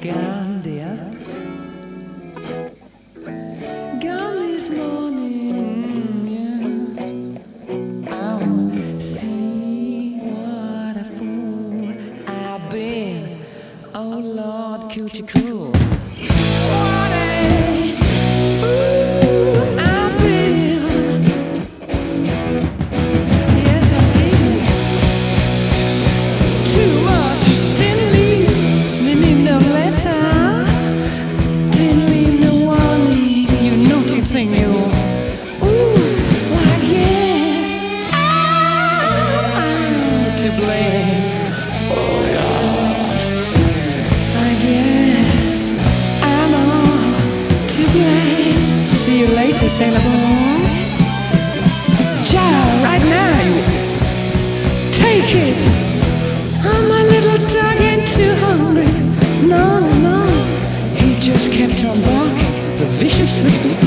gone, dear. Gone this morning, yes. Oh, see what a fool I've been. Oh Lord, coochie cruel. What a fool I've been. Yes, I did. Too much. Didn't leave me no letter. Didn't leave no warning. You naughty thing, you. Ooh, well, I guess I'm to blame. Oh Lord, I guess I'm all to blame. See you later, sailor boy. Ciao, right now, you. Take it. Oh, my little dog ain't too hungry. No, no, he just kept on barking, the vicious thing.